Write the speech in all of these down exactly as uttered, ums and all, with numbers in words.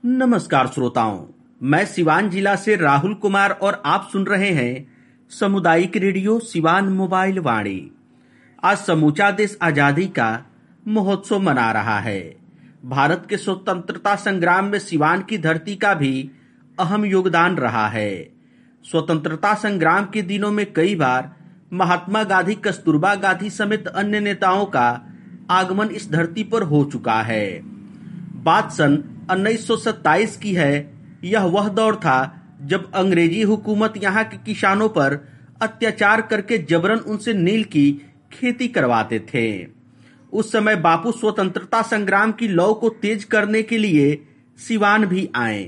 नमस्कार श्रोताओं, मैं सिवान जिला से राहुल कुमार और आप सुन रहे हैं सामुदायिक रेडियो सिवान मोबाइल वाणी। आज समूचा देश आजादी का महोत्सव मना रहा है। भारत के स्वतंत्रता संग्राम में सिवान की धरती का भी अहम योगदान रहा है। स्वतंत्रता संग्राम के दिनों में कई बार महात्मा गांधी, कस्तूरबा गांधी समेत अन्य नेताओं का आगमन इस धरती पर हो चुका है। बात सन उन्नीस सौ सत्ताईस की है। यह वह दौर था जब अंग्रेजी हुकूमत यहाँ के किसानों पर अत्याचार करके जबरन उनसे नील की खेती करवाते थे। उस समय बापू स्वतंत्रता संग्राम की लौ को तेज करने के लिए सिवान भी आए।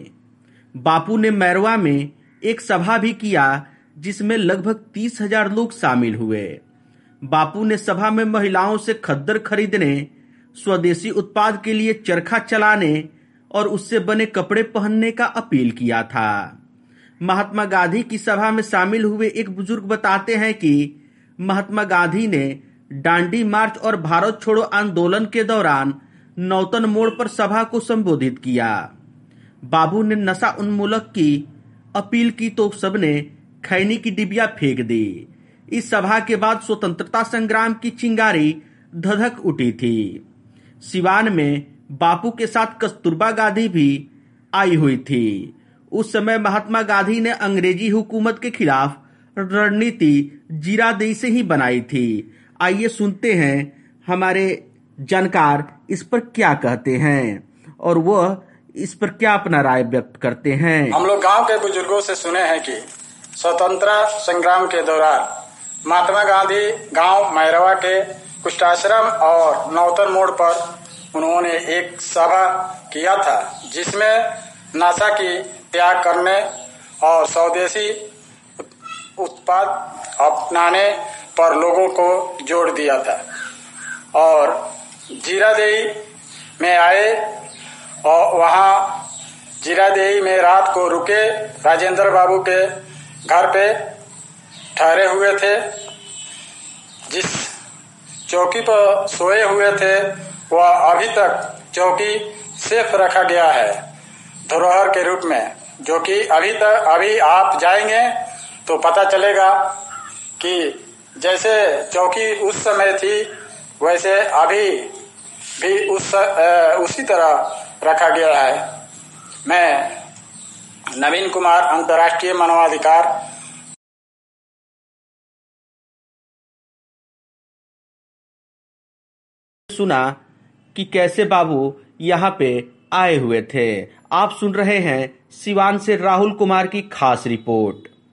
बापू ने मैरवा में एक सभा भी किया जिसमें लगभग तीस हजार लोग शामिल हुए। बापू ने सभा में महिलाओं से खद्दर खरीदने, स्वदेशी उत्पाद के लिए चरखा चलाने और उससे बने कपड़े पहनने का अपील किया था। महात्मा गांधी की सभा में शामिल हुए एक बुजुर्ग बताते हैं कि महात्मा गांधी ने डांडी मार्च और भारत छोड़ो आंदोलन के दौरान नौतन मोड़ पर सभा को संबोधित किया। बाबू ने नशा उन्मूलक की अपील की तो सबने खैनी की डिबिया फेंक दी। इस सभा के बाद स्वतंत्रता संग्राम की चिंगारी धधक उठी थी। सिवान में बापू के साथ कस्तूरबा गांधी भी आई हुई थी। उस समय महात्मा गांधी ने अंग्रेजी हुकूमत के खिलाफ रणनीति जीरादेई से ही बनाई थी। आइए सुनते हैं हमारे जानकार इस पर क्या कहते हैं और वह इस पर क्या अपना राय व्यक्त करते हैं। हम लोग गांव के बुजुर्गों से सुने हैं कि स्वतंत्रता संग्राम के दौरान महात्मा गांधी गांव मैरवा के कुष्ठाश्रम और नौतन मोड़ पर उन्होंने एक सभा किया था जिसमें नशा की त्याग करने और स्वदेशी उत्पाद अपनाने पर लोगों को जोड़ दिया था। और जीरादेई में आए और वहां जीरादेई में रात को रुके। राजेंद्र बाबू के घर पे ठहरे हुए थे। जिस चौकी पर सोए हुए थे वह अभी तक चौकी सेफ रखा गया है धरोहर के रूप में, जो कि अभी तक अभी आप जाएंगे तो पता चलेगा कि जैसे चौकी उस समय थी वैसे अभी भी उस आ, उसी तरह रखा गया है। मैं नवीन कुमार, अंतर्राष्ट्रीय मानवाधिकार। सुना कि कैसे बाबू यहाँ पे आए हुए थे। आप सुन रहे हैं सिवान से राहुल कुमार की खास रिपोर्ट।